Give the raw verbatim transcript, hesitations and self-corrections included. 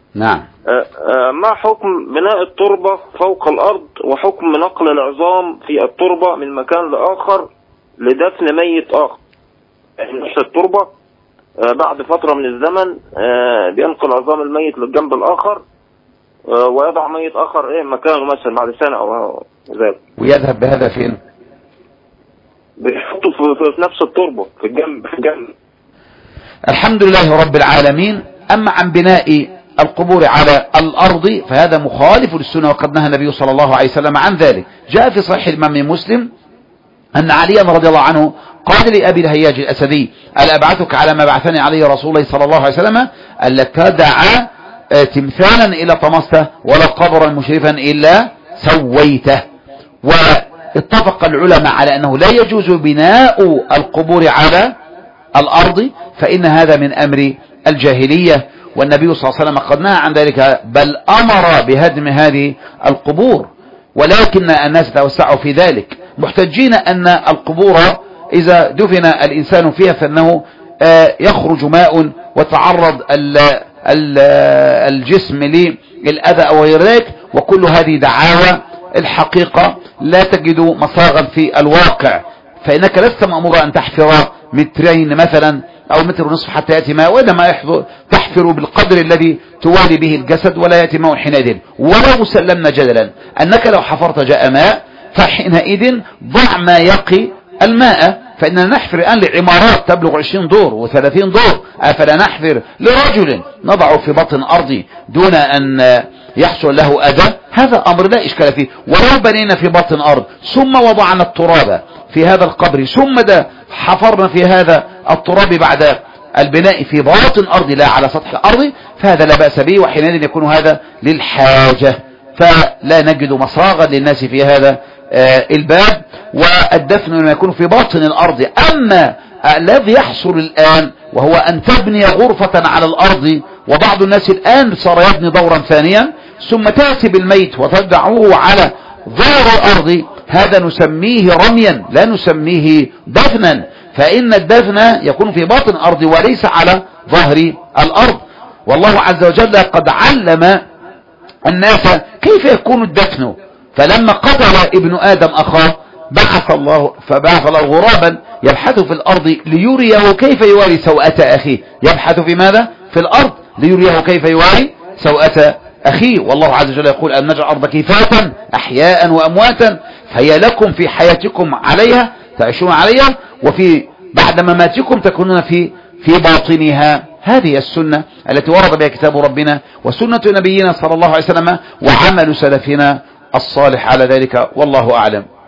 نعم. ما حكم بناء التربة فوق الأرض وحكم نقل العظام في التربة من مكان لآخر لدفن ميت آخر؟ يعني نفس التربة بعد فترة من الزمن بينقل عظام الميت للجنب الآخر ويضع ميت آخر إيه مكانه مثلا بعد سنة أو ذلك، ويذهب بهذا فين؟ بيحطوا في نفس التربة في الجنب في الجنب. الحمد لله رب العالمين. أما عن بناء القبور على الأرض فهذا مخالف للسنة، وقد نهى النبي صلى الله عليه وسلم عن ذلك. جاء في صحيح الإمام مسلم أن عليا رضي الله عنه قال لأبي الهياج الأسدي: ألا أبعثك على ما بعثني عليه رسول الله صلى الله عليه وسلم ألا تدع تمثالا إلا طمسته ولا قبرا مشرفا إلا سويته. واتفق العلماء على أنه لا يجوز بناء القبور على الأرض، فإن هذا من أمر الجاهلية، والنبي صلى الله عليه وسلم قد نهى عن ذلك، بل أمر بهدم هذه القبور، ولكن الناس توسعوا في ذلك محتجين أن القبور إذا دفن الإنسان فيها فإنه يخرج ماء وتعرض الجسم للأذى أو غير ذلك، وكل هذه دعاوى الحقيقة لا تجد مصاغا في الواقع، فإنك لست مأمورا أن تحفر مترين مثلا أو متر ونصف حتى يأتي ماء، وإنما تحفر بالقدر الذي توالي به الجسد ولا يأتي ماء حينئذ. ولو سلمنا جدلا أنك لو حفرت جاء ماء فحينئذ ضع ما يقي الماء، فإننا نحفر الآن لعمارات تبلغ عشرين دور وثلاثين دور، أفلا نحفر لرجل نضعه في بطن أرضي دون أن يحصل له أذى؟ هذا أمر لا إشكال فيه. ولو بنينا في بطن أرض ثم وضعنا التراب في هذا القبر ثم ده حفرنا في هذا التراب بعد البناء في باطن أرض لا على سطح الأرض، فهذا لا بأس به، وحينئذ يكون هذا للحاجة، فلا نجد مصاغا للناس في هذا الباب. والدفن لما يكون في باطن الأرض. أما الذي يحصل الآن وهو أن تبني غرفة على الأرض، وبعض الناس الآن صار يبني دورا ثانيا ثم تأتي بالميت وتدعوه على ظهر الأرض، هذا نسميه رميا لا نسميه دفنا، فإن الدفن يكون في باطن الأرض وليس على ظهر الأرض. والله عز وجل قد علم الناس كيف يكون الدفن، فلما قتل ابن آدم أخاه بعث الله فبعث الله غرابا يبحث في الأرض ليريه كيف يواري سوءة أخيه. يبحث في ماذا؟ في الأرض ليريه كيف يواري سوءة أخيه. والله عز وجل يقول: أن نجعل الأرض كفاتا أحياء وأمواتا فهي لكم في حياتكم عليها تعيشون عليها وفي بعد مماتكم تكونون في في باطنها. هذه السنة التي ورد بها كتاب ربنا وسنة نبينا صلى الله عليه وسلم وعمل سلفنا الصالح على ذلك، والله أعلم.